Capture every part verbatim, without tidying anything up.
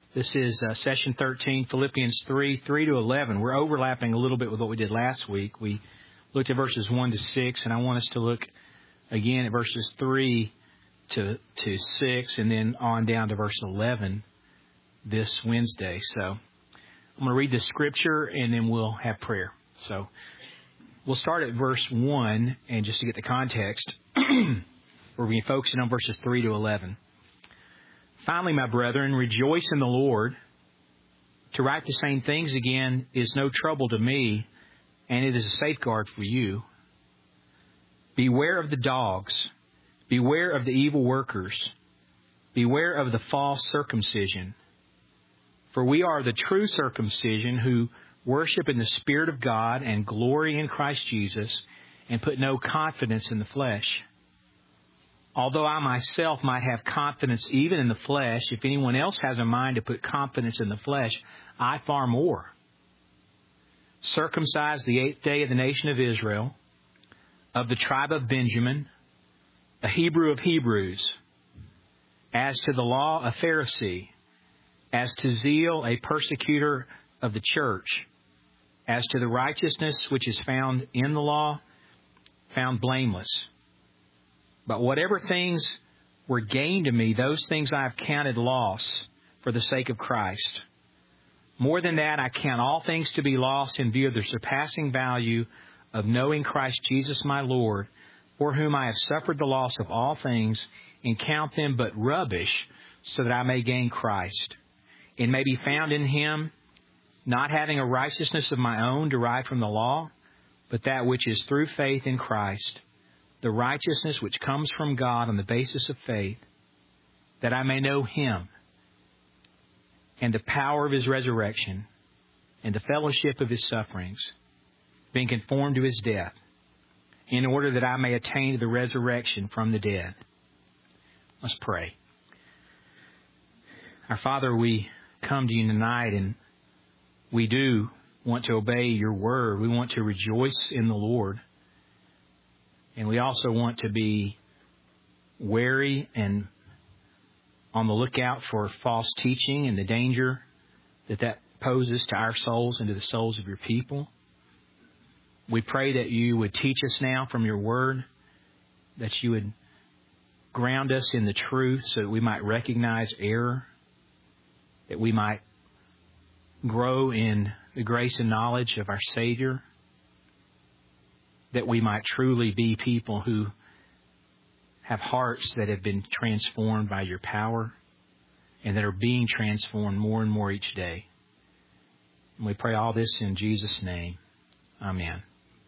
This is uh, session thirteen, Philippians three, three to eleven. We're overlapping a little bit with what we did last week. We looked at verses one to six, and I want us to look again at verses three to to six, and then on down to verse eleven this Wednesday. So I'm going to read the scripture, and then we'll have prayer. So we'll start at verse one, and just to get the context, we're going to be focusing on verses three to eleven. Finally, my brethren, rejoice in the Lord. To write the same things again is no trouble to me, and it is a safeguard for you. Beware of the dogs. Beware of the evil workers. Beware of the false circumcision. For we are the true circumcision who worship in the Spirit of God and glory in Christ Jesus and put no confidence in the flesh. Although I myself might have confidence even in the flesh, if anyone else has a mind to put confidence in the flesh, I far more. Circumcised the eighth day of the nation of Israel, of the tribe of Benjamin, a Hebrew of Hebrews, as to the law, a Pharisee, as to zeal, a persecutor of the church, as to the righteousness which is found in the law, found blameless. But whatever things were gained to me, those things I have counted loss for the sake of Christ. More than that, I count all things to be lost in view of the surpassing value of knowing Christ Jesus my Lord, for whom I have suffered the loss of all things, and count them but rubbish, so that I may gain Christ, and may be found in Him, not having a righteousness of my own derived from the law, but that which is through faith in Christ, the righteousness which comes from God on the basis of faith, that I may know Him and the power of His resurrection and the fellowship of His sufferings, being conformed to His death, in order that I may attain to the resurrection from the dead. Let's pray. Our Father, we come to You tonight, and we do want to obey Your word. We want to rejoice in the Lord. And we also want to be wary and on the lookout for false teaching and the danger that that poses to our souls and to the souls of Your people. We pray that You would teach us now from Your word, that You would ground us in the truth so that we might recognize error, that we might grow in the grace and knowledge of our Savior, that we might truly be people who have hearts that have been transformed by Your power and that are being transformed more and more each day. And we pray all this in Jesus' name. Amen.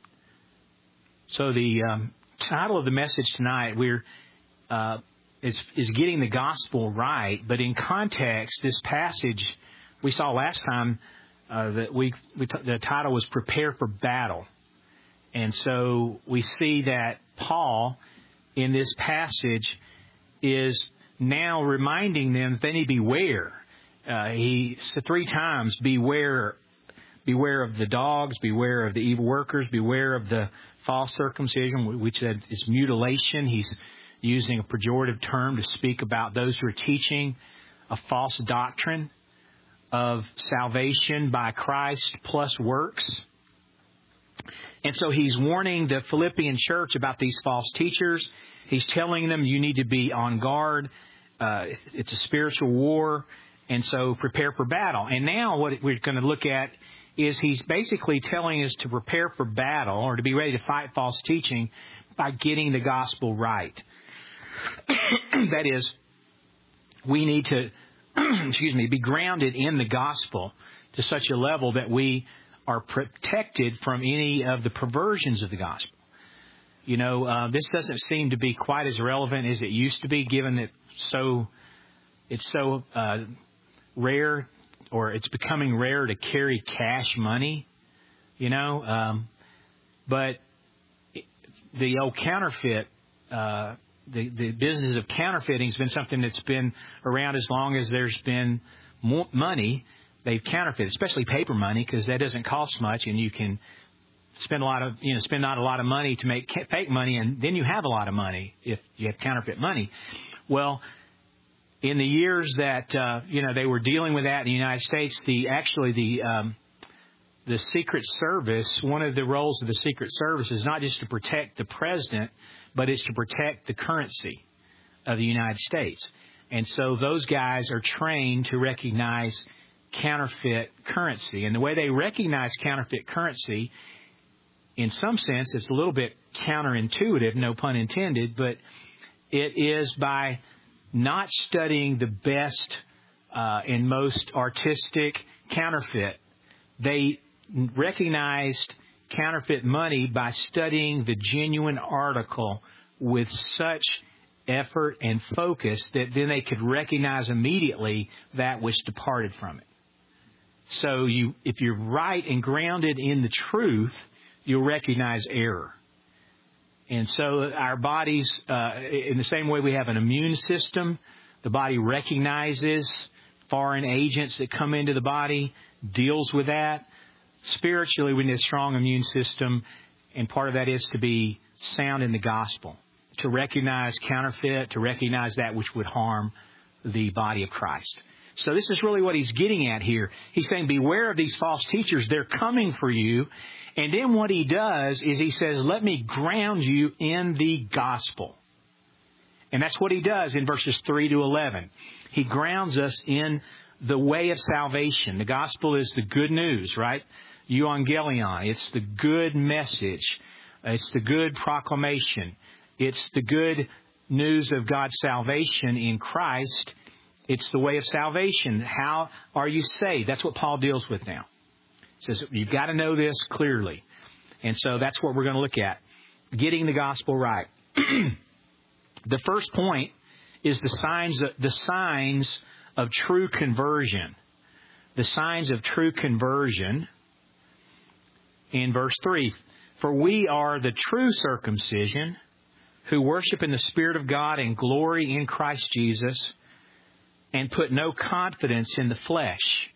So the um, title of the message tonight we're uh, is is getting the gospel right, but in context, this passage we saw last time uh, that we, we t- the title was "Prepare for Battle." And so we see that Paul, in this passage, is now reminding them that they need to beware. Uh, he said three times, beware, beware of the dogs, beware of the evil workers, beware of the false circumcision, which is mutilation. He's using a pejorative term to speak about those who are teaching a false doctrine of salvation by Christ plus works. And so he's warning the Philippian church about these false teachers. He's telling them you need to be on guard. Uh, it's a spiritual war. And so prepare for battle. And now what we're going to look at is he's basically telling us to prepare for battle or to be ready to fight false teaching by getting the gospel right. That is, we need to, excuse me, be grounded in the gospel to such a level that we are protected from any of the perversions of the gospel. You know, uh, this doesn't seem to be quite as relevant as it used to be, given that so it's so uh, rare, or it's becoming rare to carry cash money. You know, um, but the old counterfeit, uh, the the business of counterfeiting has been something that's been around as long as there's been more money. They've counterfeited, especially paper money, because that doesn't cost much, and you can spend a lot of, you know, spend not a lot of money to make fake money, and then you have a lot of money if you have counterfeit money. Well, in the years that, uh, you know, they were dealing with that in the United States, the actually the um, the Secret Service, one of the roles of the Secret Service is not just to protect the president, but it's to protect the currency of the United States. And so those guys are trained to recognize counterfeit currency. And the way they recognize counterfeit currency, in some sense, it's a little bit counterintuitive, no pun intended, but it is by not studying the best uh, and most artistic counterfeit. They recognized counterfeit money by studying the genuine article with such effort and focus that then they could recognize immediately that which departed from it. So you, if you're right and grounded in the truth, you'll recognize error. And so our bodies, uh, in the same way we have an immune system, the body recognizes foreign agents that come into the body, deals with that. Spiritually, we need a strong immune system, and part of that is to be sound in the gospel, to recognize counterfeit, to recognize that which would harm the body of Christ. So this is really what he's getting at here. He's saying, beware of these false teachers. They're coming for you. And then what he does is he says, let me ground you in the gospel. And that's what he does in verses three to eleven. He grounds us in the way of salvation. The gospel is the good news, right? Euangelion. It's the good message. It's the good proclamation. It's the good news of God's salvation in Christ. It's the way of salvation. How are you saved? That's what Paul deals with now. He says, you've got to know this clearly. And so that's what we're going to look at. Getting the gospel right. The first point is the signs of, the signs of true conversion. The signs of true conversion in verse three. For we are the true circumcision who worship in the Spirit of God and glory in Christ Jesus and put no confidence in the flesh.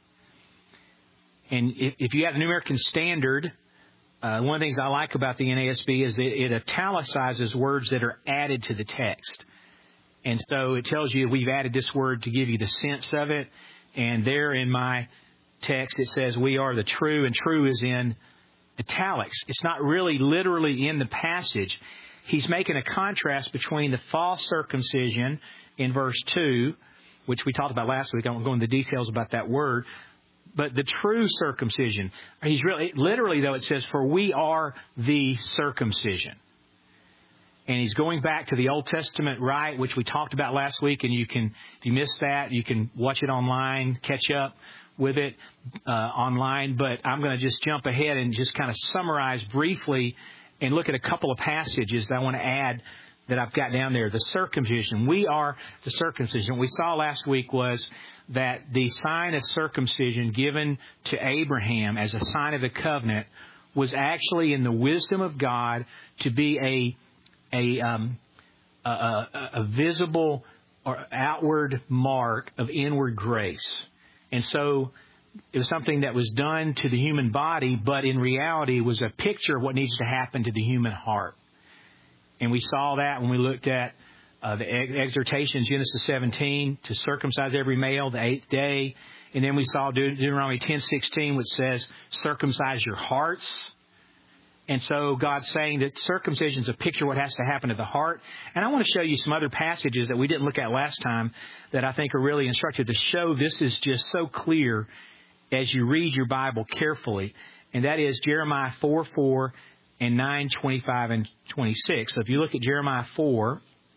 And if, if you have the New American Standard, uh, one of the things I like about the N A S B is that it italicizes words that are added to the text. And so it tells you we've added this word to give you the sense of it. And there in my text it says we are the true, and true is in italics. It's not really literally in the passage. He's making a contrast between the false circumcision in verse two, which we talked about last week. I won't go into the details about that word. But the true circumcision. He's really, literally though, it says, for we are the circumcision. And he's going back to the Old Testament rite, which we talked about last week. And you can, if you missed that, you can watch it online, catch up with it uh, online. But I'm going to just jump ahead and just kind of summarize briefly and look at a couple of passages that I want to add that I've got down there. The circumcision. We are the circumcision. What we saw last week was that the sign of circumcision given to Abraham as a sign of the covenant was actually in the wisdom of God to be a a um, a, a, a visible or outward mark of inward grace. And so it was something that was done to the human body, but in reality was a picture of what needs to happen to the human heart. And we saw that when we looked at uh, the exhortation in Genesis seventeen to circumcise every male the eighth day. And then we saw Deut- Deuteronomy ten sixteen, which says, circumcise your hearts. And so God's saying that circumcision is a picture of what has to happen to the heart. And I want to show you some other passages that we didn't look at last time that I think are really instructive to show this is just so clear as you read your Bible carefully. And that is Jeremiah four four and nine twenty-five and twenty-six. So if you look at Jeremiah four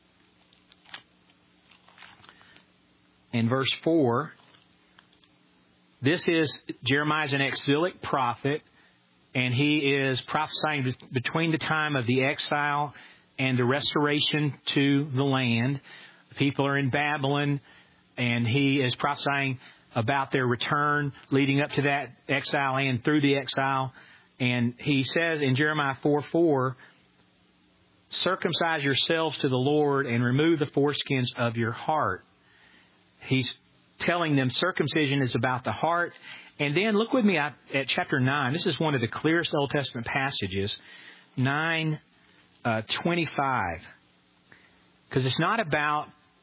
and verse four, this is Jeremiah's an exilic prophet. And he is prophesying between the time of the exile and the restoration to the land. The people are in Babylon, and he is prophesying about their return leading up to that exile and through the exile. And he says in Jeremiah four four, circumcise yourselves to the Lord and remove the foreskins of your heart. He's telling them circumcision is about the heart. And then look with me at, at chapter nine. This is one of the clearest Old Testament passages. nine twenty-five. Because it's not about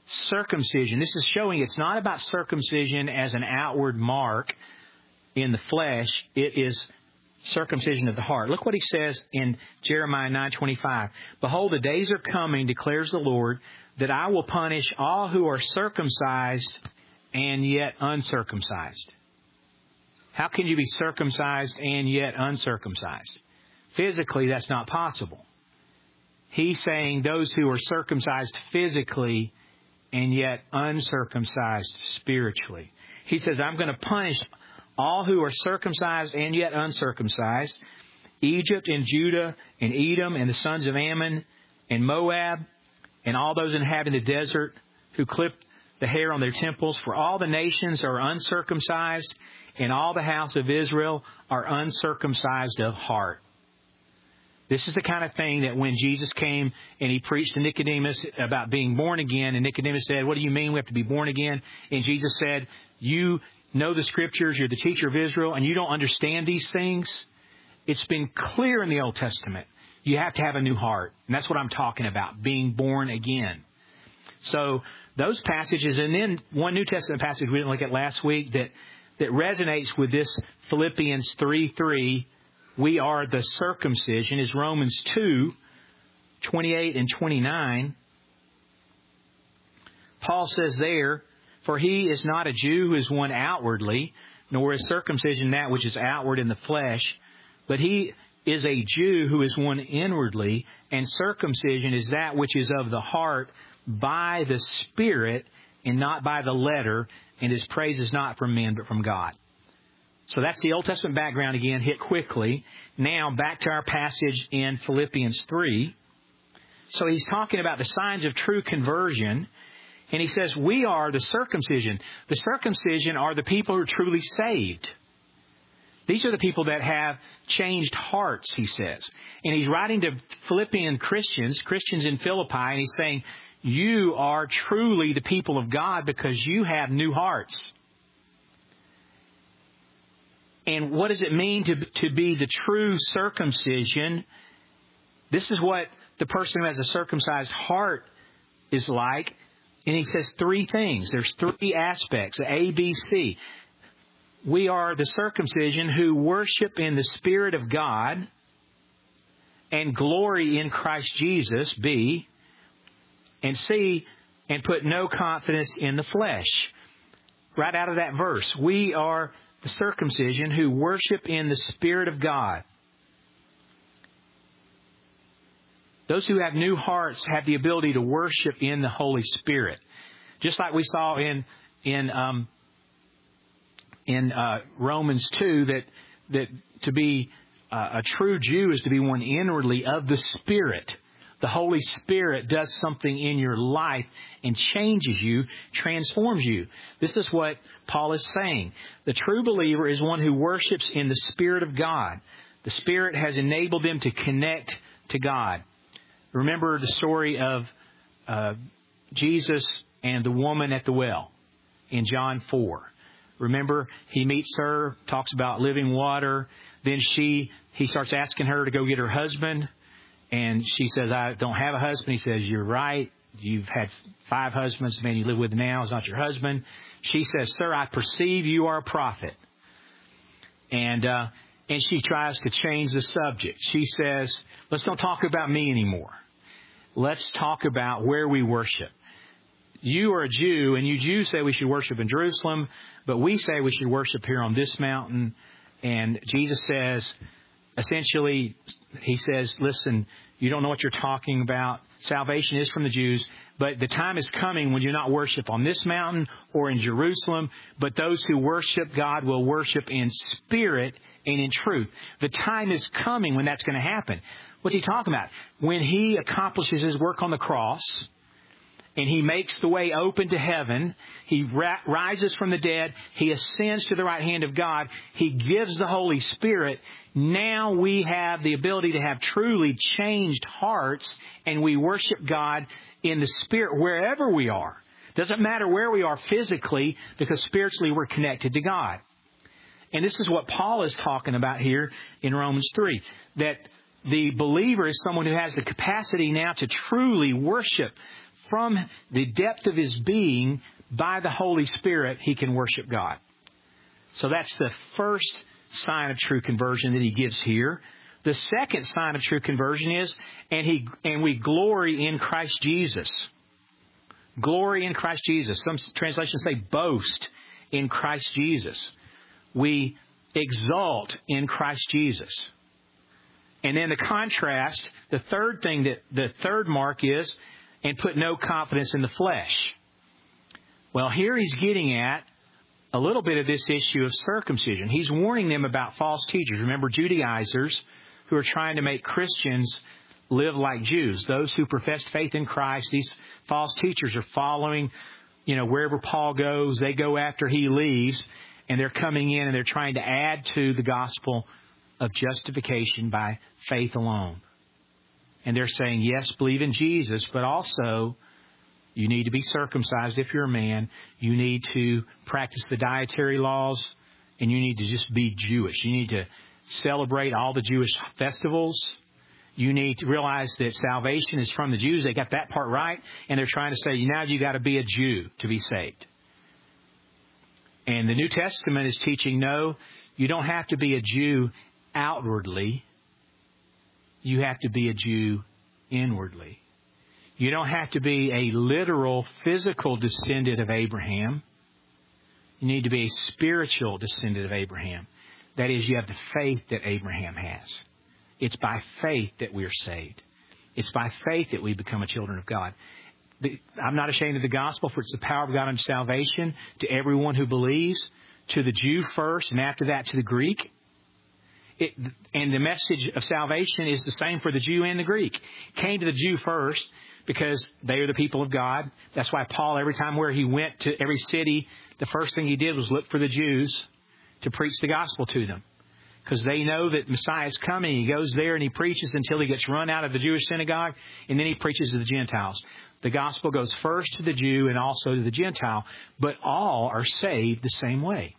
circumcision. This is showing it's not about circumcision as an outward mark in the flesh. It is circumcision of the heart. Look what he says in Jeremiah nine twenty-five. Behold, the days are coming, declares the Lord, that I will punish all who are circumcised and yet uncircumcised. How can you be circumcised and yet uncircumcised? Physically, that's not possible. He's saying those who are circumcised physically and yet uncircumcised spiritually. He says, I'm going to punish all who are circumcised and yet uncircumcised, Egypt and Judah and Edom and the sons of Ammon and Moab and all those inhabiting the desert who clip the hair on their temples. For all the nations are uncircumcised, and all the house of Israel are uncircumcised of heart. This is the kind of thing that when Jesus came and he preached to Nicodemus about being born again, and Nicodemus said, what do you mean we have to be born again? And Jesus said, you know the Scriptures, you're the teacher of Israel, and you don't understand these things? It's been clear in the Old Testament. You have to have a new heart. And that's what I'm talking about, being born again. So those passages, and then one New Testament passage we didn't look at last week that, that resonates with this Philippians three three, we are the circumcision, is Romans two twenty-eight and twenty-nine. Paul says there, for he is not a Jew who is one outwardly, nor is circumcision that which is outward in the flesh, but he is a Jew who is one inwardly, and circumcision is that which is of the heart by the Spirit and not by the letter, and his praise is not from men but from God. So that's the Old Testament background again, hit quickly. Now back to our passage in Philippians three. So he's talking about the signs of true conversion. And he says, we are the circumcision. The circumcision are the people who are truly saved. These are the people that have changed hearts, he says. And he's writing to Philippian Christians, Christians in Philippi, and he's saying, you are truly the people of God because you have new hearts. And what does it mean to, to be the true circumcision? This is what the person who has a circumcised heart is like. And he says three things. There's three aspects, A, B, C. We are the circumcision who worship in the Spirit of God and glory in Christ Jesus, B. And C, and put no confidence in the flesh. Right out of that verse. We are the circumcision who worship in the Spirit of God. Those who have new hearts have the ability to worship in the Holy Spirit. Just like we saw in in um, in uh, Romans two, that that to be uh, a true Jew is to be one inwardly of the Spirit. The Holy Spirit does something in your life and changes you, transforms you. This is what Paul is saying. The true believer is one who worships in the Spirit of God. The Spirit has enabled them to connect to God. Remember the story of uh, Jesus and the woman at the well in John four. Remember, he meets her, talks about living water. Then she, he starts asking her to go get her husband. And she says, I don't have a husband. He says, you're right. You've had five husbands. The man you live with now is not your husband. She says, sir, I perceive you are a prophet. And uh, and she tries to change the subject. She says, let's don't talk about me anymore. Let's talk about where we worship. You are a Jew, and you Jews say we should worship in Jerusalem, but we say we should worship here on this mountain. And Jesus says, essentially, he says, listen, you don't know what you're talking about. Salvation is from the Jews, but the time is coming when you not worship on this mountain or in Jerusalem, but those who worship God will worship in spirit and in truth. The time is coming when that's going to happen. What's he talking about? When he accomplishes his work on the cross and he makes the way open to heaven, he ra- rises from the dead, he ascends to the right hand of God, he gives the Holy Spirit. Now we have the ability to have truly changed hearts, and we worship God in the Spirit wherever we are. Doesn't matter where we are physically, because spiritually we're connected to God. And this is what Paul is talking about here in Romans three, that the believer is someone who has the capacity now to truly worship from the depth of his being, by the Holy Spirit, he can worship God. So that's the first sign of true conversion that he gives here. The second sign of true conversion is, and he and we glory in Christ Jesus. Glory in Christ Jesus. Some translations say boast in Christ Jesus. We exalt in Christ Jesus. And then the contrast, the third thing that the third mark is, and put no confidence in the flesh. Well, here he's getting at a little bit of this issue of circumcision. He's warning them about false teachers. Remember, Judaizers who are trying to make Christians live like Jews. Those who profess faith in Christ, these false teachers are following, you know, wherever Paul goes, they go after he leaves, and they're coming in and they're trying to add to the gospel of justification by faith alone. And they're saying, yes, believe in Jesus, but also you need to be circumcised if you're a man. You need to practice the dietary laws, and you need to just be Jewish. You need to celebrate all the Jewish festivals. You need to realize that salvation is from the Jews. They got that part right, and they're trying to say, now you got to be a Jew to be saved. And the New Testament is teaching, no, you don't have to be a Jew outwardly. You have to be a Jew inwardly. You don't have to be a literal, physical descendant of Abraham. You need to be a spiritual descendant of Abraham. That is, you have the faith that Abraham has. It's by faith that we are saved. It's by faith that we become a children of God. The, I'm not ashamed of the gospel, for it's the power of God unto salvation to everyone who believes, to the Jew first, and after that to the Greek. It, and the message of salvation is the same for the Jew and the Greek. It came to the Jew first because they are the people of God. That's why Paul, every time where he went to every city, the first thing he did was look for the Jews to preach the gospel to them. Because they know that Messiah is coming. He goes there and he preaches until he gets run out of the Jewish synagogue, and then he preaches to the Gentiles. The gospel goes first to the Jew and also to the Gentile, but all are saved the same way.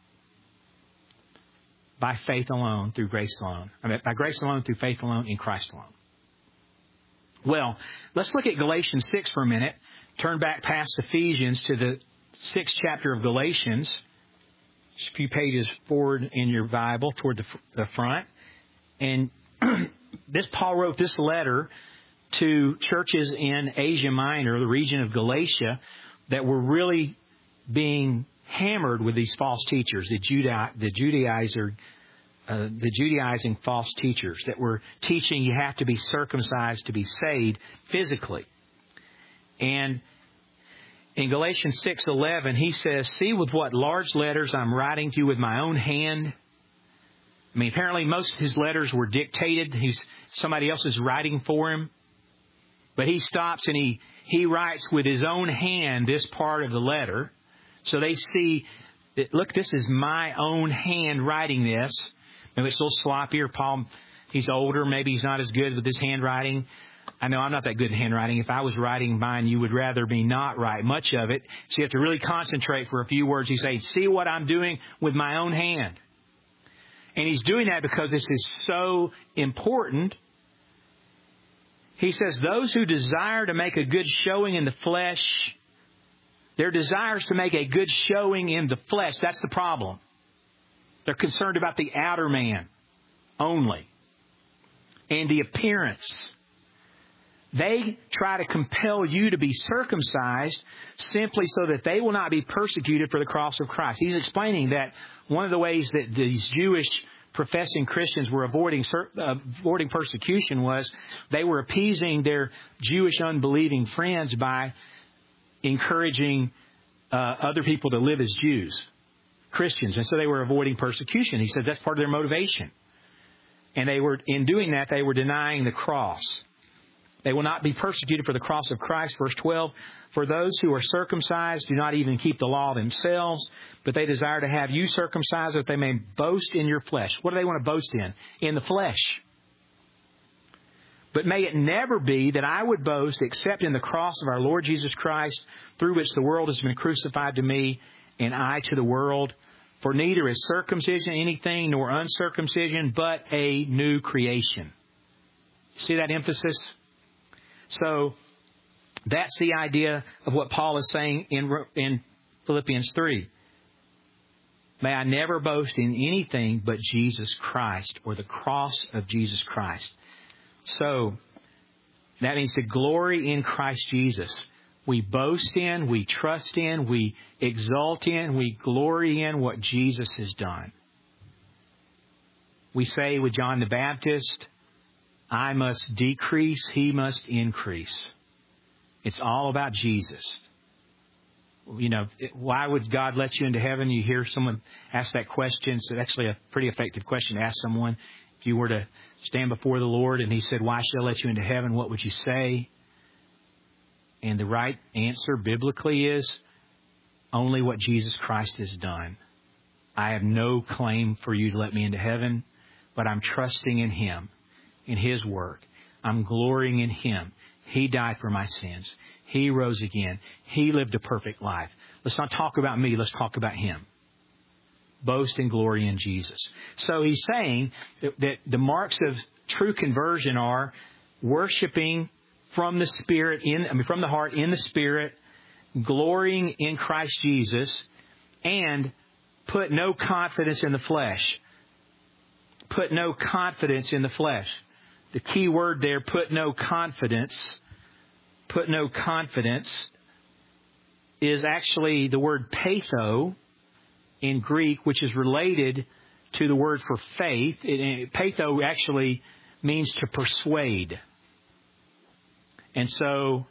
By faith alone, through grace alone. I mean, by grace alone, through faith alone, in Christ alone. Well, let's look at Galatians six for a minute. Turn back past Ephesians to the sixth chapter of Galatians. Just a few pages forward in your Bible toward the, the front. And this Paul wrote this letter to churches in Asia Minor, the region of Galatia, that were really being hammered with these false teachers, the Juda, the Judaizer, uh, the Judaizing false teachers that were teaching you have to be circumcised to be saved physically. And in Galatians six eleven, he says, "See with what large letters I'm writing to you with my own hand." I mean, apparently most of his letters were dictated. He's somebody else is writing for him. But he stops and he, he writes with his own hand this part of the letter. So they see that, look, this is my own hand writing this. Maybe it's a little sloppier. Paul, he's older. Maybe he's not as good with his handwriting. I know I'm not that good at handwriting. If I was writing mine, you would rather me not write much of it. So you have to really concentrate for a few words. You say, see what I'm doing with my own hand. And he's doing that because this is so important. He says, those who desire to make a good showing in the flesh, their desire is to make a good showing in the flesh. That's the problem. They're concerned about the outer man only and the appearance. They try to compel you to be circumcised simply so that they will not be persecuted for the cross of Christ. He's explaining that one of the ways that these Jewish professing Christians were avoiding uh, avoiding persecution was they were appeasing their Jewish unbelieving friends by encouraging uh, other people to live as Jews, Christians. And so they were avoiding persecution. He said that's part of their motivation. And they were, in doing that, they were denying the cross. They will not be persecuted for the cross of Christ. Verse twelve, for those who are circumcised do not even keep the law themselves, but they desire to have you circumcised that they may boast in your flesh. What do they want to boast in? In the flesh. But may it never be that I would boast except in the cross of our Lord Jesus Christ, through which the world has been crucified to me, and I to the world. For neither is circumcision anything nor uncircumcision, but a new creation. See that emphasis? So, That's the idea of what Paul is saying in, in Philippians three. May I never boast in anything but Jesus Christ or the cross of Jesus Christ. So, that means to glory in Christ Jesus. We boast in, we trust in, we exalt in, we glory in what Jesus has done. We say with John the Baptist, I must decrease, He must increase. It's all about Jesus. You know, why would God let you into heaven? You hear someone ask that question. It's actually a pretty effective question to ask someone. If you were to stand before the Lord and He said, why should I let you into heaven? What would you say? And the right answer biblically is only what Jesus Christ has done. I have no claim for you to let me into heaven, but I'm trusting in Him, in His work. I'm glorying in Him. He died for my sins. He rose again. He lived a perfect life. Let's not talk about me. Let's talk about Him. Boast and glory in Jesus. So he's saying that, that the marks of true conversion are worshiping from the Spirit, in I mean from the heart in the Spirit, glorying in Christ Jesus, and put no confidence in the flesh. Put no confidence in the flesh. The key word there, put no confidence. Put no confidence is actually the word patho in Greek, which is related to the word for faith. It, patho actually means to persuade. And so,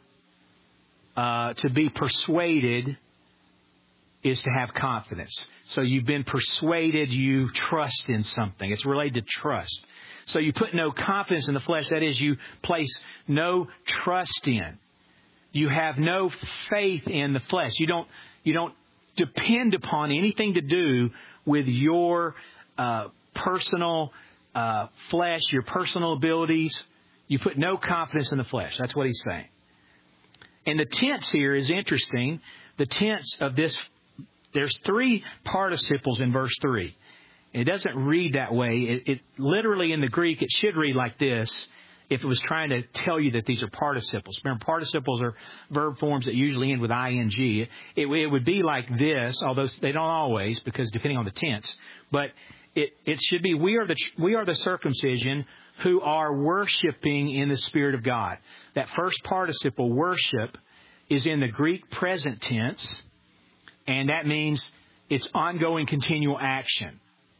uh, to be persuaded is to have confidence. So you've been persuaded, you trust in something. It's related to trust. So you put no confidence in the flesh. That is, you place no trust in. You have no faith in the flesh. You don't, you don't depend upon anything to do with your uh, personal uh, flesh, your personal abilities. You put no confidence in the flesh. That's what he's saying. And the tense here is interesting. The tense of this, there's three participles in verse three. It doesn't read that way. It, it literally in the Greek, it should read like this if it was trying to tell you that these are participles. Remember, participles are verb forms that usually end with ing. It, it would be like this, although they don't always, because depending on the tense. But it, it should be, we are the we are the circumcision who are worshiping in the Spirit of God. That first participle, worship, is in the Greek present tense, and that means it's ongoing, continual action.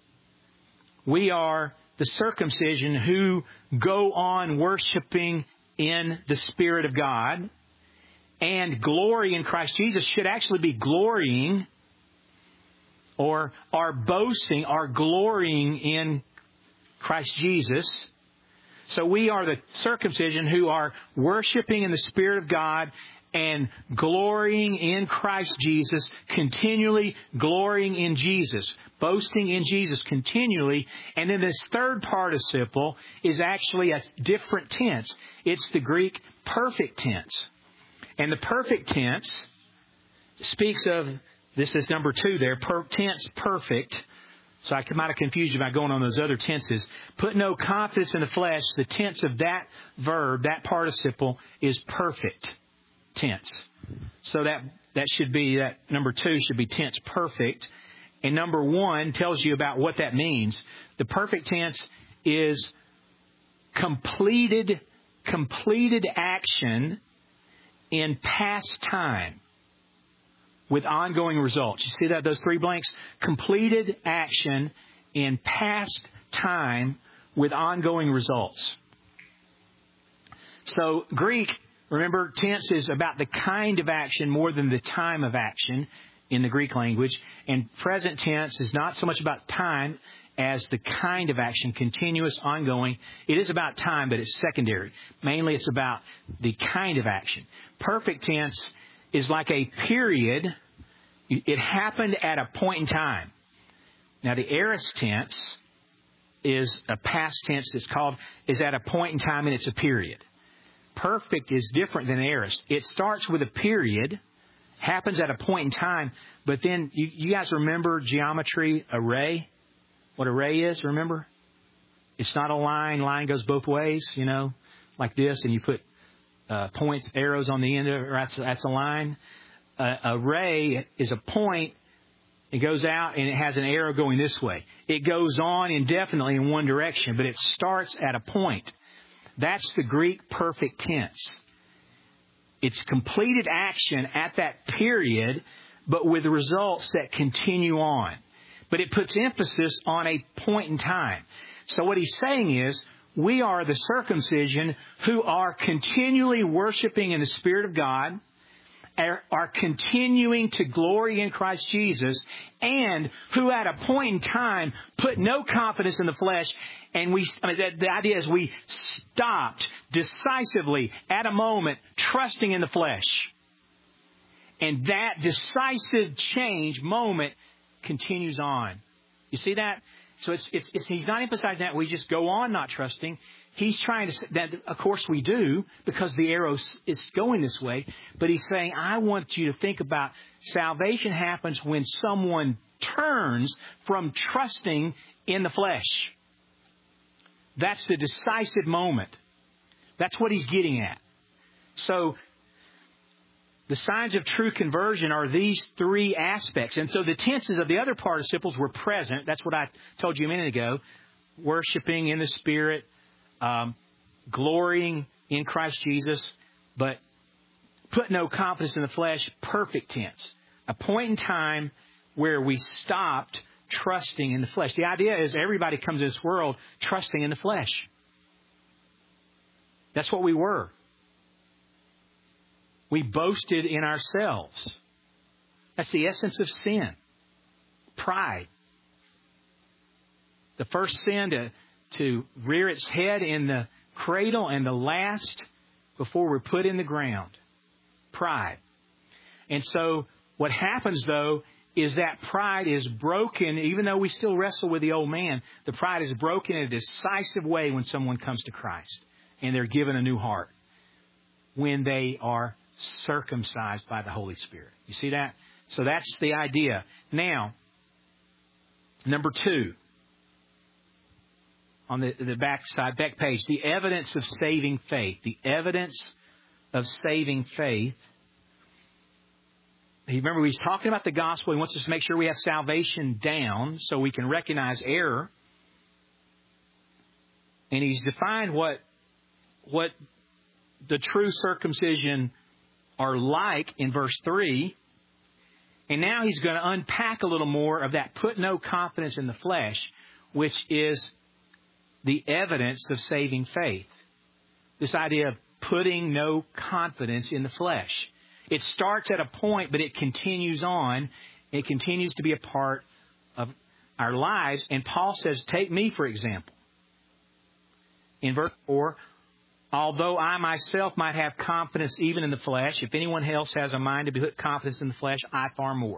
We are the circumcision who go on worshiping in the Spirit of God, and glory in Christ Jesus should actually be glorying or are boasting, are glorying in Christ Jesus. So we are the circumcision who are worshiping in the Spirit of God and glorying in Christ Jesus, continually glorying in Jesus, boasting in Jesus continually. And then this third participle is actually a different tense. It's the Greek perfect tense. And the perfect tense speaks of, this is number two there, per, tense perfect. So I might have confused you by going on those other tenses. Put no confidence in the flesh. The tense of that verb, that participle, is perfect tense. So that, that should be, that number two should be tense perfect. And number one tells you about what that means. The perfect tense is completed, completed action in past time with ongoing results. You see that, those three blanks? Completed action in past time with ongoing results. So Greek, remember, tense is about the kind of action more than the time of action in the Greek language. And present tense is not so much about time as the kind of action, continuous, ongoing. It is about time, but it's secondary. Mainly it's about the kind of action. Perfect tense is like a period. It happened at a point in time. Now, the aorist tense is a past tense that's called, is at a point in time and it's a period. Perfect is different than aorist. It starts with a period, happens at a point in time, but then you, you guys remember geometry, array? What array is, remember? It's not a line. Line goes both ways, you know, like this, and you put uh, points, arrows on the end of it. That's, that's a line. Uh, a ray is a point. It goes out and it has an arrow going this way. It goes on indefinitely in one direction, but it starts at a point. That's the Greek perfect tense. It's completed action at that period, but with results that continue on. But it puts emphasis on a point in time. So what he's saying is, we are the circumcision who are continually worshiping in the Spirit of God, are, are continuing to glory in Christ Jesus, and who at a point in time put no confidence in the flesh. And we, I mean, the, the idea is we stopped decisively at a moment trusting in the flesh. And that decisive change moment continues on. You see that? So it's, it's, it's, he's not emphasizing that we just go on not trusting. He's trying to, that of course we do, because the arrow is going this way. But he's saying, I want you to think about salvation happens when someone turns from trusting in the flesh. That's the decisive moment. That's what he's getting at. So the signs of true conversion are these three aspects. And so the tenses of the other participles were present. That's what I told you a minute ago. Worshiping in the Spirit, um, glorying in Christ Jesus, but put no confidence in the flesh, perfect tense. A point in time where we stopped trusting in the flesh. The idea is everybody comes to this world trusting in the flesh. That's what we were. We boasted in ourselves. That's the essence of sin. Pride. The first sin to, to rear its head in the cradle, and the last before we're put in the ground. Pride. And so what happens, though, is that pride is broken, even though we still wrestle with the old man. The pride is broken in a decisive way when someone comes to Christ and they're given a new heart. When they are circumcised by the Holy Spirit. You see that? So that's the idea. Now, number two, on the, the back side, back page, the evidence of saving faith. The evidence of saving faith. Remember, he's talking about the gospel. He wants us to make sure we have salvation down so we can recognize error. And he's defined what, what the true circumcision are like in verse three. And now he's going to unpack a little more of that put no confidence in the flesh, which is the evidence of saving faith. This idea of putting no confidence in the flesh. It starts at a point, but it continues on. It continues to be a part of our lives. And Paul says, take me, for example. In verse four, although I myself might have confidence even in the flesh, if anyone else has a mind to put confidence in the flesh, I far more.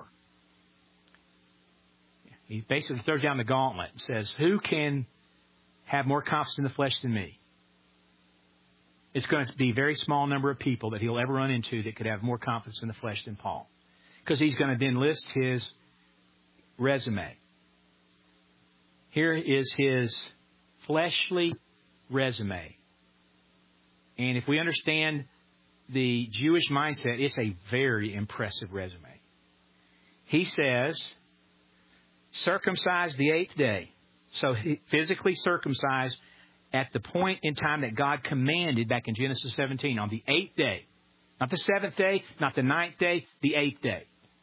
He basically throws down the gauntlet and says, who can have more confidence in the flesh than me? It's going to be a very small number of people that he'll ever run into that could have more confidence in the flesh than Paul. Because he's going to then list his resume. Here is his fleshly resume. And if we understand the Jewish mindset, it's a very impressive resume. He says, circumcised the eighth day. So physically circumcised at the point in time that God commanded back in Genesis seventeen, on the eighth day. Not the seventh day, not the ninth day, the eighth day.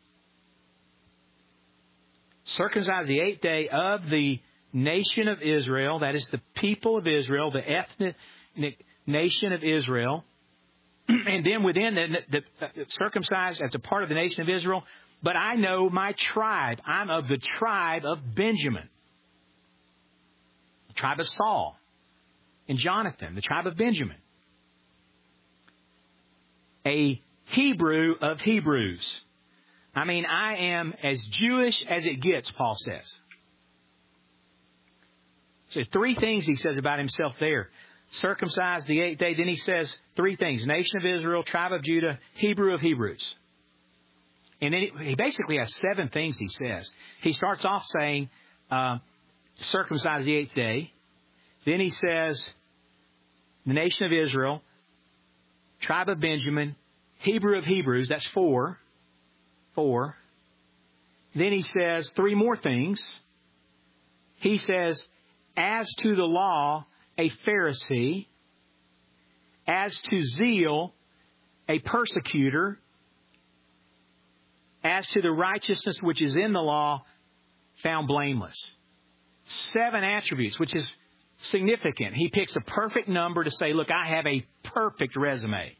Circumcised the eighth day of the nation of Israel, that is the people of Israel, the ethnic nation of Israel. And then within the, the, the circumcised as a part of the nation of Israel. But I know my tribe. I'm of the tribe of Benjamin. The tribe of Saul and Jonathan, the tribe of Benjamin. A Hebrew of Hebrews. I mean, I am as Jewish as it gets, Paul says. So three things he says about himself there. Circumcised the eighth day. Then he says three things. Nation of Israel, tribe of Judah, Hebrew of Hebrews. And then he basically has seven things he says. He starts off saying, uh, circumcised the eighth day. Then he says, the nation of Israel, tribe of Benjamin, Hebrew of Hebrews, that's four. Four. Then he says three more things. He says, as to the law, a Pharisee. As to zeal, a persecutor. As to the righteousness which is in the law, found blameless. Seven attributes, which is significant. He picks a perfect number to say, look, I have a perfect resume.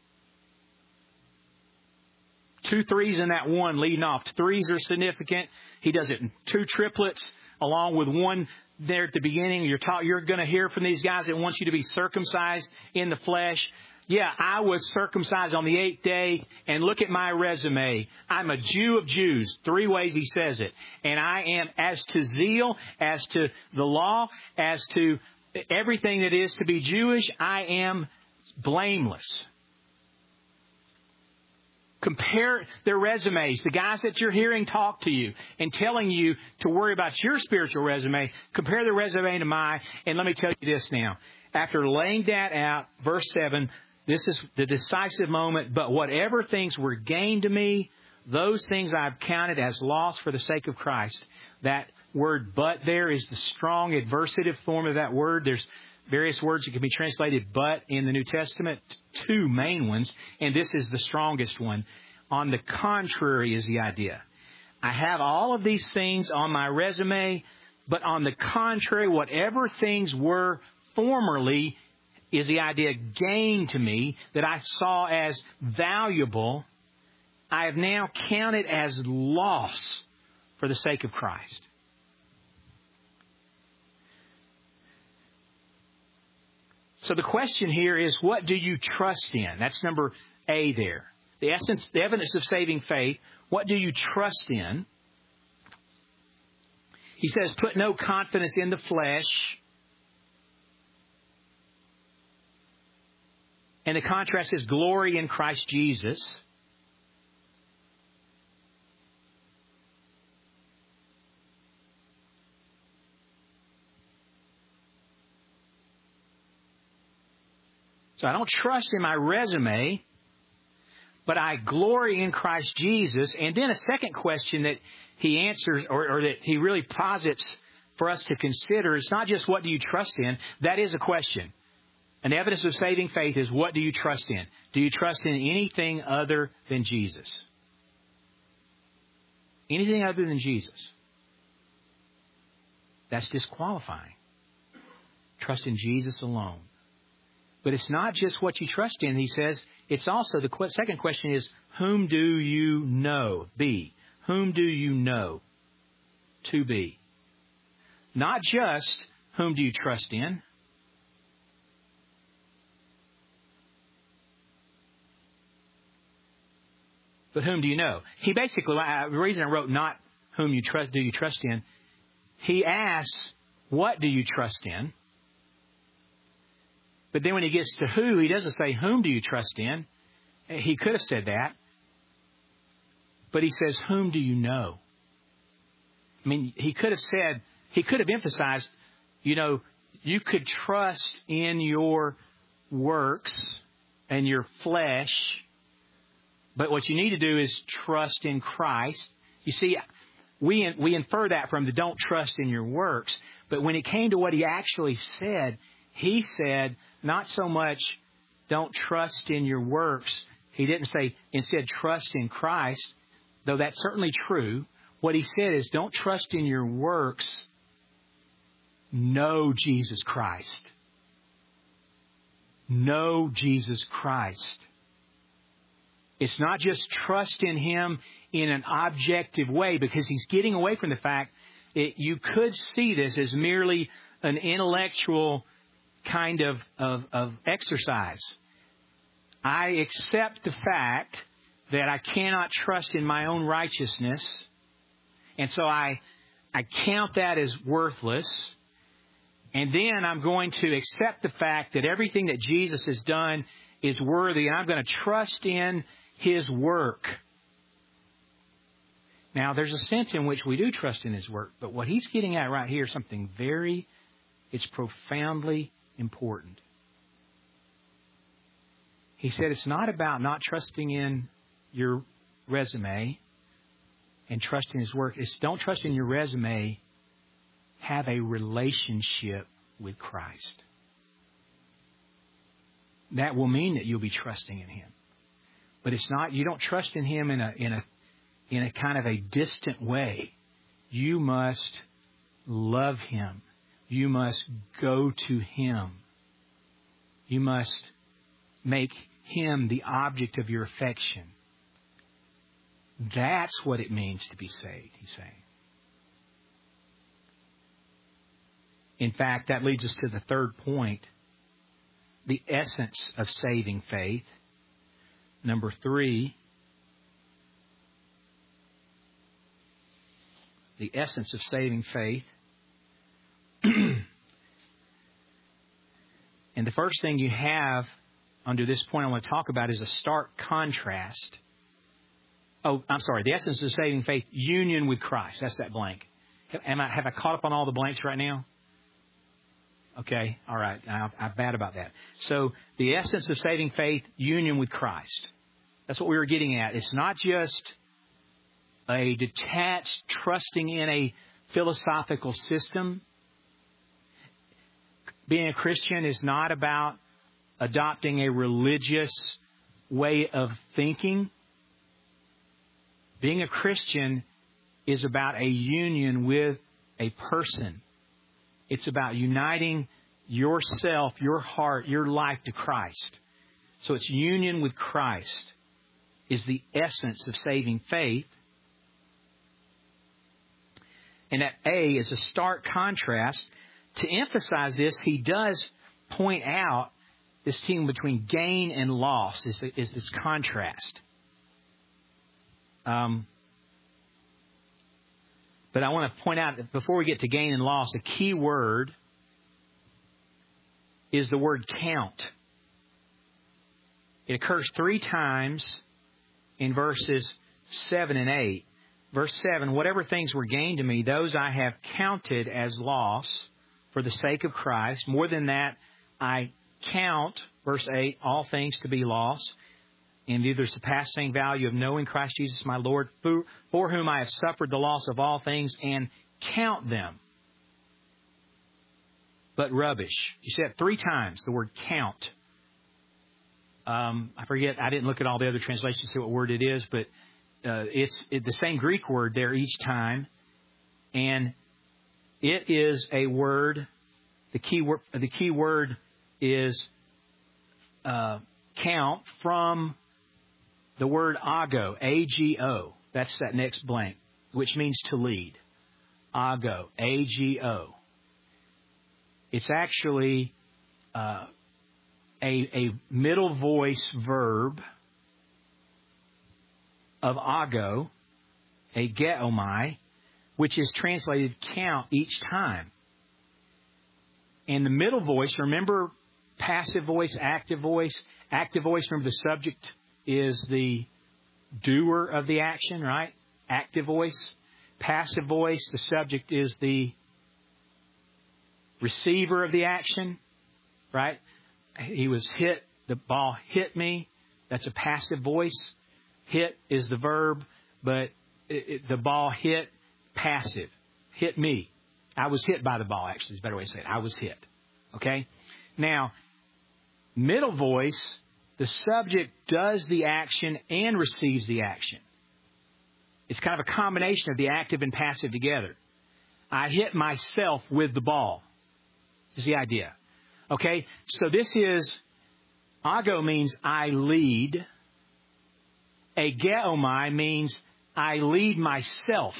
Two threes in that one leading off. Threes are significant. He does it in two triplets along with one there at the beginning. You're taught, you're going to hear from these guys that want you to be circumcised in the flesh. Yeah, I was circumcised on the eighth day, and look at my resume. I'm a Jew of Jews. Three ways he says it. And I am, as to zeal, as to the law, as to everything that is to be Jewish, I am blameless. Compare their resumes. The guys that you're hearing talk to you and telling you to worry about your spiritual resume, compare their resume to mine. And let me tell you this now. After laying that out, verse seven, this is the decisive moment. But whatever things were gained to me, those things I've counted as loss for the sake of Christ. That word but there is the strong adversative form of that word. There's various words that can be translated but in the New Testament, two main ones, and this is the strongest one. On the contrary is the idea. I have all of these things on my resume, but on the contrary, whatever things were formerly is the idea gained to me that I saw as valuable, I have now counted as loss for the sake of Christ. So the question here is, what do you trust in? That's number A there. The essence, the evidence of saving faith. What do you trust in? He says, put no confidence in the flesh. And the contrast is glory in Christ Jesus. So I don't trust in my resume, but I glory in Christ Jesus. And then a second question that he answers, or, or that he really posits for us to consider, is not just what do you trust in? That is a question. An evidence of saving faith is, what do you trust in? Do you trust in anything other than Jesus? Anything other than Jesus? That's disqualifying. Trust in Jesus alone. But it's not just what you trust in, he says. It's also, the qu- second question is, whom do you know? B. Whom do you know? To be. Not just whom do you trust in. But whom do you know? He basically, the reason I wrote not whom you trust, do you trust in, he asks, what do you trust in? But then when he gets to who, he doesn't say, whom do you trust in? He could have said that. But he says, whom do you know? I mean, he could have said, he could have emphasized, you know, you could trust in your works and your flesh, but what you need to do is trust in Christ. You see, we we infer that from the don't trust in your works. But when it came to what he actually said, he said, not so much don't trust in your works. He didn't say, instead, trust in Christ, though that's certainly true. What he said is, don't trust in your works. Know Jesus Christ. Know Jesus Christ. It's not just trust in Him in an objective way, because he's getting away from the fact that you could see this as merely an intellectual kind of, of, of exercise. I accept the fact that I cannot trust in my own righteousness, and so I I count that as worthless. And then I'm going to accept the fact that everything that Jesus has done is worthy, and I'm going to trust in His work. Now, there's a sense in which we do trust in His work, but what he's getting at right here is something very, it's profoundly important. He said it's not about not trusting in your resume and trusting His work. It's don't trust in your resume. Have a relationship with Christ. That will mean that you'll be trusting in Him. But it's not, you don't trust in Him in a, in a, in a kind of a distant way. You must love Him. You must go to Him. You must make Him the object of your affection. That's what it means to be saved, he's saying. In fact, that leads us to the third point, the essence of saving faith. Number three, the essence of saving faith. And the first thing you have under this point I want to talk about is a stark contrast. Oh, I'm sorry. The essence of saving faith, union with Christ. That's that blank. Am I, have I caught up on all the blanks right now? Okay. All right. I, I'm bad about that. So the essence of saving faith, union with Christ. That's what we were getting at. It's not just a detached trusting in a philosophical system. Being a Christian is not about adopting a religious way of thinking. Being a Christian is about a union with a person. It's about uniting yourself, your heart, your life to Christ. So it's union with Christ is the essence of saving faith. And that A is a stark contrast. To emphasize this, he does point out this thing between gain and loss is, is this contrast. Um, but I want to point out that before we get to gain and loss, a key word is the word count. It occurs three times in verses seven and eight. Verse seven, whatever things were gained to me, those I have counted as loss for the sake of Christ. More than that, I count, verse eight, all things to be loss, and the surpassing value of knowing Christ Jesus my Lord, for, for whom I have suffered the loss of all things, and count them but rubbish. You said three times the word count. Um, I forget, I didn't look at all the other translations to see what word it is, but uh, it's it, the same Greek word there each time. And it is a word, the key word, the key word is uh, count from the word ago, A G O. That's that next blank, which means to lead. Ago, A G O. It's actually uh, a, a middle voice verb of ago, a geomai, which is translated count each time. And the middle voice, remember passive voice, active voice. Active voice, remember the subject is the doer of the action, right? Active voice. Passive voice, the subject is the receiver of the action, right? He was hit, the ball hit me. That's a passive voice. Hit is the verb, but it, it, the ball hit, passive. Hit me. I was hit by the ball, actually, is a better way to say it. I was hit. Okay? Now, middle voice, the subject does the action and receives the action. It's kind of a combination of the active and passive together. I hit myself with the ball, is the idea. Okay? So this is, ago means I lead. Ageomai means I lead myself.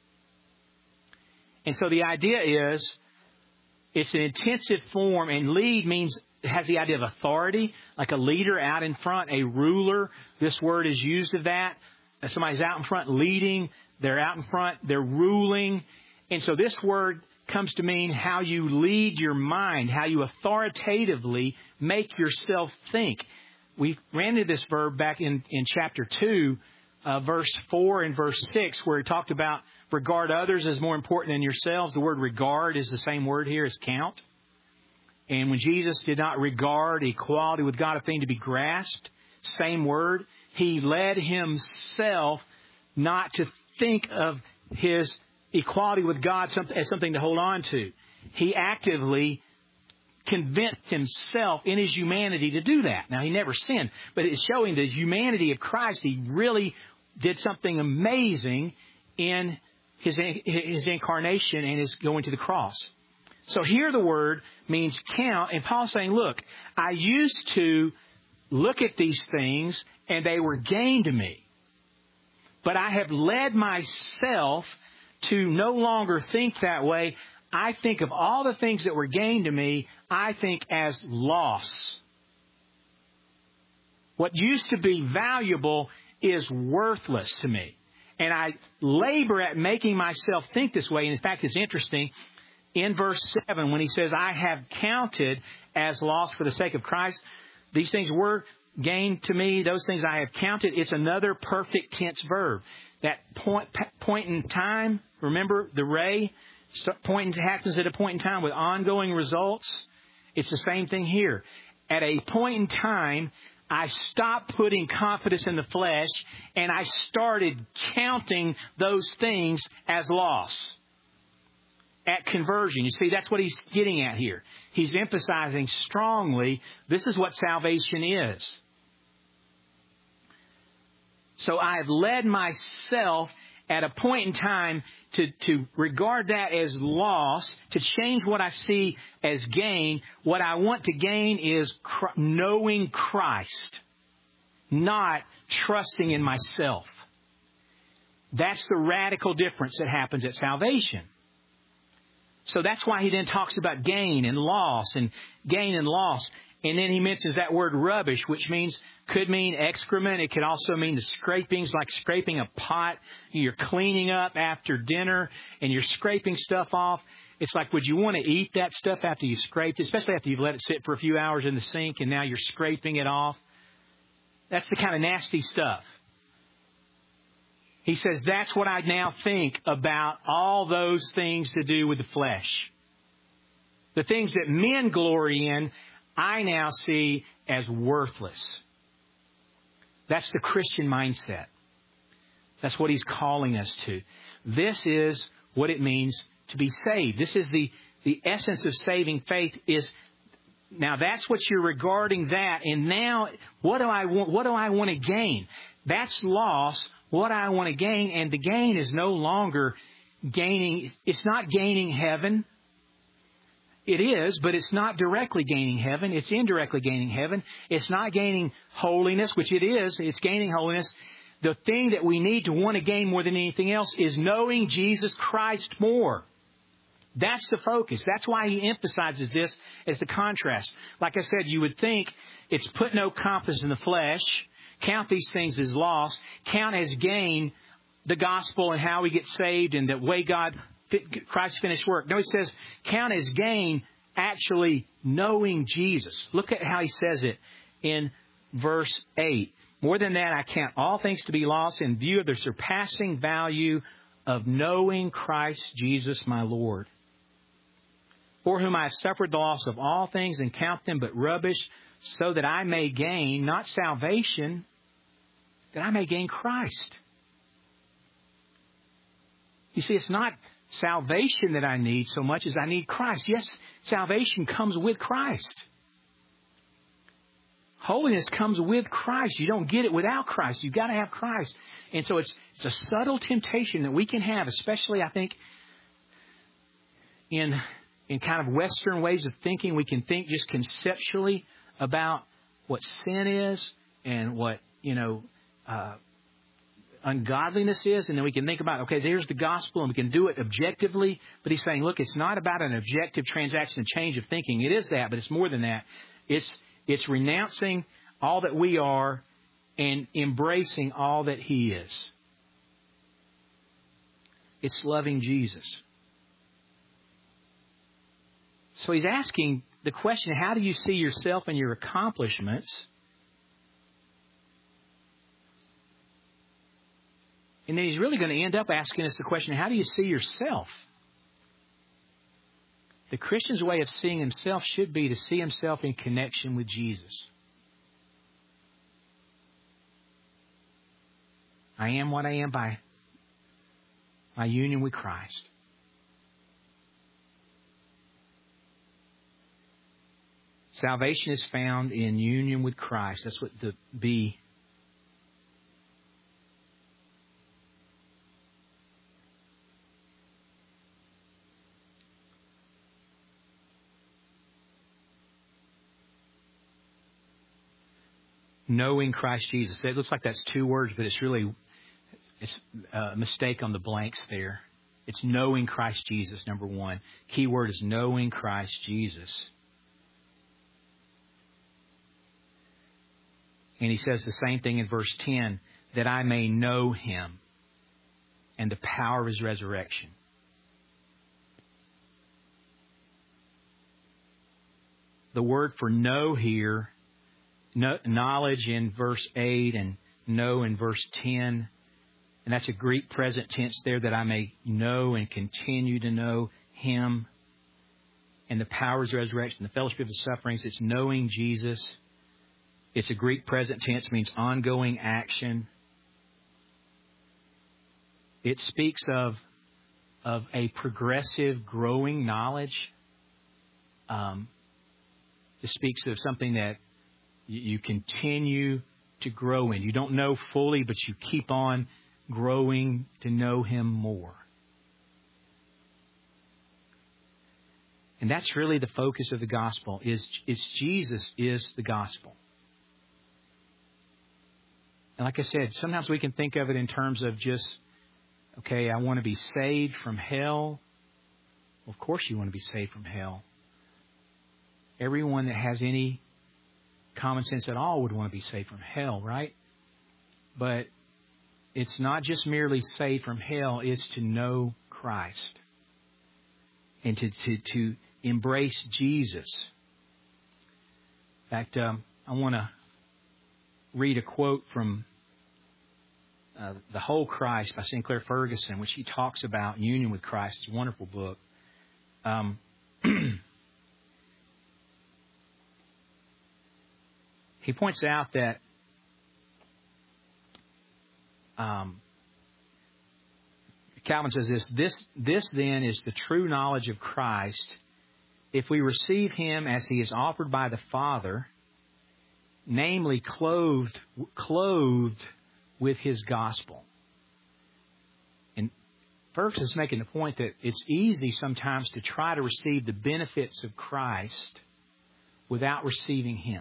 And so the idea is, it's an intensive form, and lead means, it has the idea of authority, like a leader out in front, a ruler. This word is used of that. Somebody's out in front leading, they're out in front, they're ruling. And so this word comes to mean how you lead your mind, how you authoritatively make yourself think. We ran into this verb back in, in chapter two, uh, verse four and verse six, where he talked about regard others as more important than yourselves. The word regard is the same word here as count. And when Jesus did not regard equality with God a thing to be grasped, same word, He led Himself not to think of His equality with God as something to hold on to. He actively convinced Himself in His humanity to do that. Now, He never sinned, but it's showing the humanity of Christ. He really did something amazing in His, His incarnation and His going to the cross. So here the word means count, and Paul's saying, look, I used to look at these things and they were gain to me. But I have led myself to no longer think that way. I think of all the things that were gain to me, I think as loss. What used to be valuable is worthless to me. And I labor at making myself think this way. And in fact, it's interesting. In verse seven, when he says, I have counted as loss for the sake of Christ, these things were gain to me, those things I have counted. It's another perfect tense verb. That point, point in time, remember the ray, point happens at a point in time with ongoing results. It's the same thing here. At a point in time, I stopped putting confidence in the flesh and I started counting those things as loss. At conversion. You see, that's what he's getting at here. He's emphasizing strongly, this is what salvation is. So I have led myself at a point in time to, to regard that as loss, to change what I see as gain. What I want to gain is knowing Christ, not trusting in myself. That's the radical difference that happens at salvation. So that's why he then talks about gain and loss and gain and loss. And then he mentions that word rubbish, which means, could mean excrement. It could also mean the scrapings, like scraping a pot. You're cleaning up after dinner and you're scraping stuff off. It's like, would you want to eat that stuff after you scraped it, especially after you've let it sit for a few hours in the sink and now you're scraping it off? That's the kind of nasty stuff. He says, that's what I now think about all those things to do with the flesh. The things that men glory in, I now see as worthless. That's the Christian mindset. That's what he's calling us to. This is what it means to be saved. This is the, the essence of saving faith is, now that's what you're regarding that. And now, what do I want, what do I want to gain? That's loss. What I want to gain, and the gain is no longer gaining, it's not gaining heaven. It is, but it's not directly gaining heaven. It's indirectly gaining heaven. It's not gaining holiness, which it is. It's gaining holiness. The thing that we need to want to gain more than anything else is knowing Jesus Christ more. That's the focus. That's why he emphasizes this as the contrast. Like I said, you would think it's put no confidence in the flesh. Count these things as loss. Count as gain the gospel and how we get saved and the way God, Christ's finished work. No, he says, count as gain actually knowing Jesus. Look at how he says it in verse eight. More than that, I count all things to be lost in view of the surpassing value of knowing Christ Jesus my Lord, for whom I have suffered the loss of all things and count them but rubbish, so that I may gain, not salvation, that I may gain Christ. You see, it's not salvation that I need so much as I need Christ. Yes, salvation comes with Christ. Holiness comes with Christ. You don't get it without Christ. You've got to have Christ. And so it's, it's a subtle temptation that we can have, especially, I think, in, in kind of Western ways of thinking. We can think just conceptually about what sin is and what, you know, uh, ungodliness is. And then we can think about, okay, there's the gospel and we can do it objectively. But he's saying, look, it's not about an objective transaction, a change of thinking. It is that, but it's more than that. It's, it's renouncing all that we are and embracing all that he is. It's loving Jesus. So he's asking the question, how do you see yourself and your accomplishments? And then he's really going to end up asking us the question, how do you see yourself? The Christian's way of seeing himself should be to see himself in connection with Jesus. I am what I am by my union with Christ. Salvation is found in union with Christ. That's what the B. Knowing Christ Jesus. It looks like that's two words, but it's really it's a mistake on the blanks there. It's knowing Christ Jesus, number one. Key word is knowing Christ Jesus. And he says the same thing in verse ten, that I may know Him and the power of His resurrection. The word for know here, knowledge in verse eight and know in verse ten. And that's a Greek present tense there, that I may know and continue to know Him and the power of His resurrection, the fellowship of His sufferings. It's knowing Jesus. It's a Greek present tense, means ongoing action. It speaks of, of a progressive, growing knowledge. Um, it speaks of something that you, you continue to grow in. You don't know fully, but you keep on growing to know Him more. And that's really the focus of the gospel, is, is Jesus is the gospel. And like I said, sometimes we can think of it in terms of just, okay, I want to be saved from hell. Well, of course you want to be saved from hell. Everyone that has any common sense at all would want to be saved from hell, right? But it's not just merely saved from hell, it's to know Christ. And to, to, to embrace Jesus. In fact, um, I want to read a quote from uh, The Whole Christ by Sinclair Ferguson, which he talks about union with Christ. It's a wonderful book. Um, he points out that um, Calvin says this, this, this then is the true knowledge of Christ if we receive Him as He is offered by the Father, namely clothed, clothed with His gospel. And Ferguson is making the point that it's easy sometimes to try to receive the benefits of Christ without receiving Him.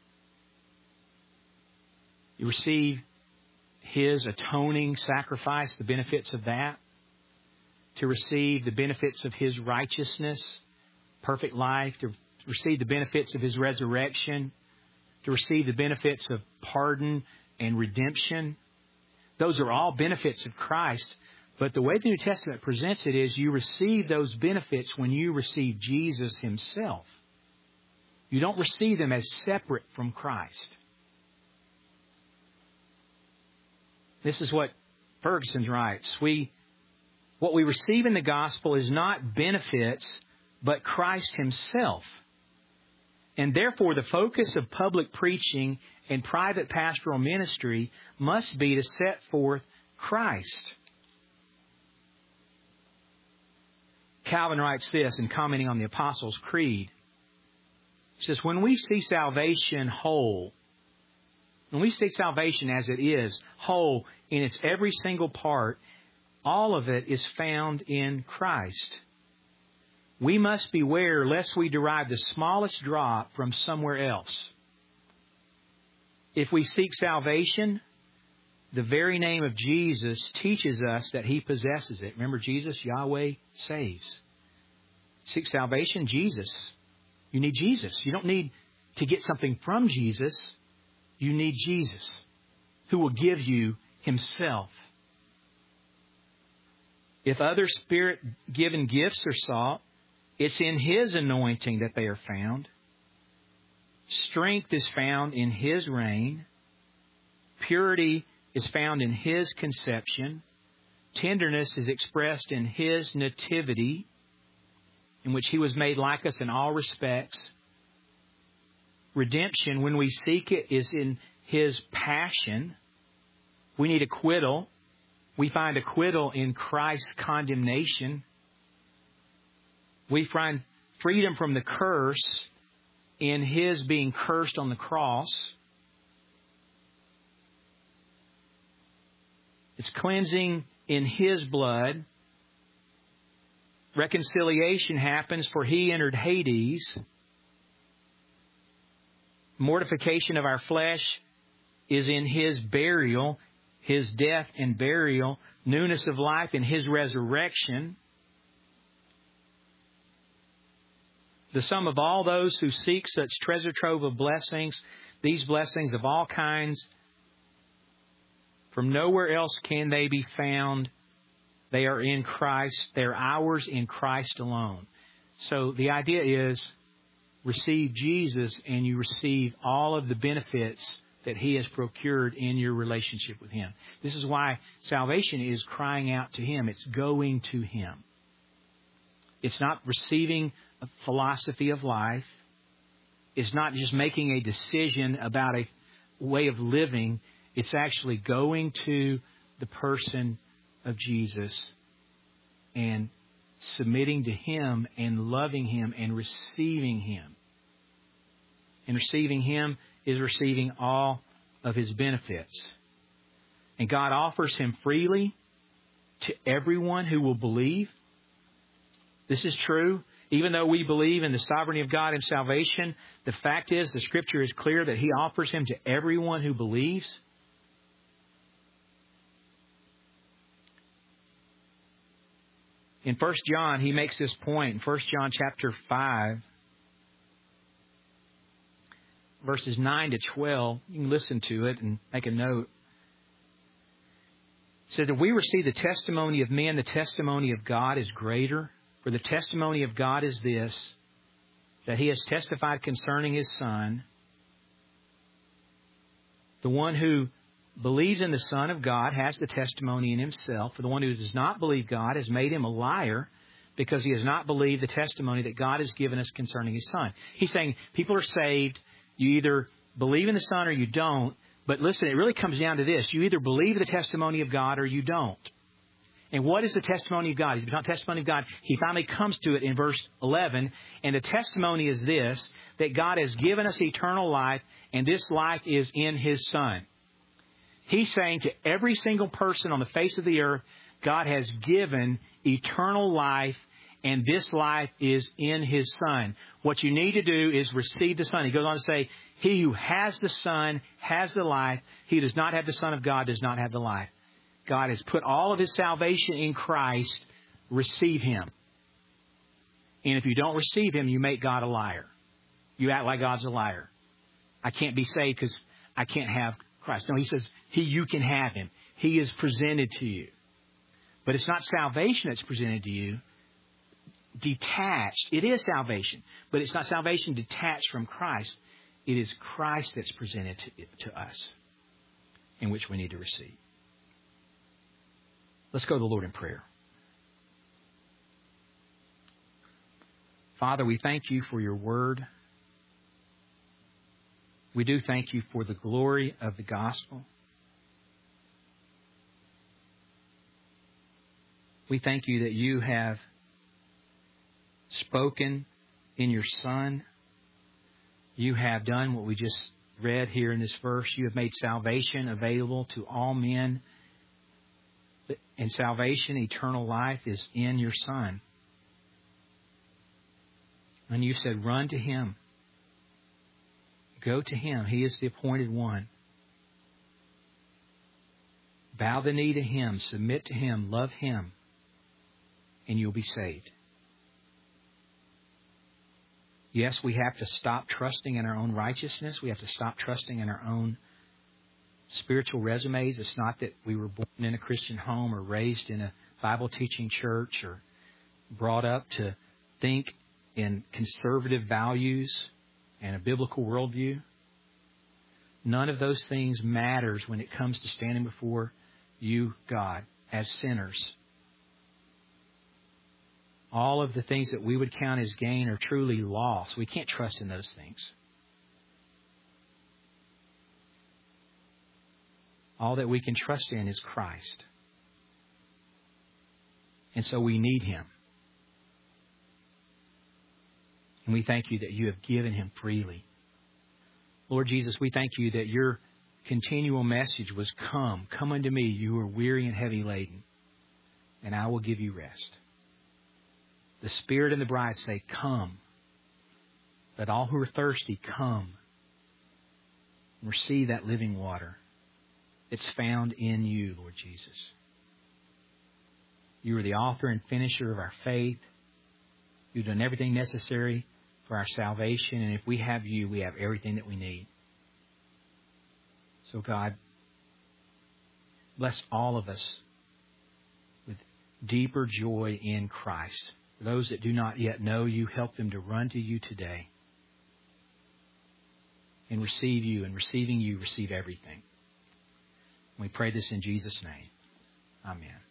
You receive His atoning sacrifice, the benefits of that. To receive the benefits of His righteousness, perfect life. To receive the benefits of His resurrection. To receive the benefits of pardon and redemption. Those are all benefits of Christ. But the way the New Testament presents it is you receive those benefits when you receive Jesus Himself. You don't receive them as separate from Christ. This is what Ferguson writes. We, what we receive in the gospel is not benefits, but Christ Himself. And therefore, the focus of public preaching and private pastoral ministry must be to set forth Christ. Calvin writes this in commenting on the Apostles' Creed. He says, when we see salvation whole, when we see salvation as it is, whole in its every single part, all of it is found in Christ. We must beware lest we derive the smallest drop from somewhere else. If we seek salvation, the very name of Jesus teaches us that He possesses it. Remember, Jesus, Yahweh, saves. Seek salvation, Jesus. You need Jesus. You don't need to get something from Jesus. You need Jesus, who will give you Himself. If other Spirit-given gifts are sought, it's in His anointing that they are found. Strength is found in His reign. Purity is found in His conception. Tenderness is expressed in His nativity. in which He was made like us in all respects. Redemption, when we seek it, is in His passion. We need acquittal. We find acquittal in Christ's condemnation. We find freedom from the curse in His being cursed on the cross. It's cleansing in His blood. Reconciliation happens, for He entered Hades. Mortification of our flesh is in His burial, His death and burial. Newness of life in His resurrection. The sum of all those who seek such treasure trove of blessings, these blessings of all kinds, from nowhere else can they be found. They are in Christ. They are ours in Christ alone. So the idea is, receive Jesus and you receive all of the benefits that He has procured in your relationship with Him. This is why salvation is crying out to Him. It's going to Him. It's not receiving a philosophy of life. It's not just making a decision about a way of living. It's actually going to the person of Jesus and submitting to Him and loving Him and receiving Him. And receiving Him is receiving all of His benefits. And God offers Him freely to everyone who will believe. This is true. Even though we believe in the sovereignty of God and salvation, the fact is, the Scripture is clear that He offers Him to everyone who believes. In First John, he makes this point. In First John chapter five, verses nine to twelve, you can listen to it and make a note. It says, if we receive the testimony of men, the testimony of God is greater. For the testimony of God is this, that He has testified concerning His Son. The one who believes in the Son of God has the testimony in himself. For the one who does not believe God has made him a liar, because he has not believed the testimony that God has given us concerning His Son. He's saying people are saved. You either believe in the Son or you don't. But listen, it really comes down to this. You either believe the testimony of God or you don't. And what is the testimony of God? He's the testimony of God. He finally comes to it in verse eleven. And the testimony is this, that God has given us eternal life, and this life is in His Son. He's saying to every single person on the face of the earth, God has given eternal life, and this life is in His Son. What you need to do is receive the Son. He goes on to say, he who has the Son has the life. He who does not have the Son of God does not have the life. God has put all of His salvation in Christ. Receive Him. And if you don't receive Him, you make God a liar. You act like God's a liar. I can't be saved because I can't have Christ. No, He says, He, you can have Him. He is presented to you. But it's not salvation that's presented to you. Detached. It is salvation. But it's not salvation detached from Christ. It is Christ that's presented to, to us, in which we need to receive. Let's go to the Lord in prayer. Father, we thank You for Your word. We do thank You for the glory of the gospel. We thank You that You have spoken in Your Son. You have done what we just read here in this verse. You have made salvation available to all men. And salvation, eternal life, is in Your Son. And You said, run to Him. Go to Him. He is the appointed one. Bow the knee to Him. Submit to Him. Love Him. And you'll be saved. Yes, we have to stop trusting in our own righteousness. We have to stop trusting in our own spiritual resumes. It's not that we were born in a Christian home or raised in a Bible-teaching church or brought up to think in conservative values and a biblical worldview. None of those things matters when it comes to standing before You, God, as sinners. All of the things that we would count as gain are truly loss. We can't trust in those things. All that we can trust in is Christ. And so we need Him. And we thank you that you have given Him freely. Lord Jesus, we thank you that your continual message was, come, come unto me, you are weary and heavy laden, and I will give you rest. The Spirit and the bride say, come. Let all who are thirsty come and receive that living water. It's found in you, Lord Jesus. You are the author and finisher of our faith. You've done everything necessary for our salvation. And if we have you, we have everything that we need. So God, bless all of us with deeper joy in Christ. For those that do not yet know you, help them to run to you today and receive you. And receiving you, receive everything. We pray this in Jesus' name. Amen.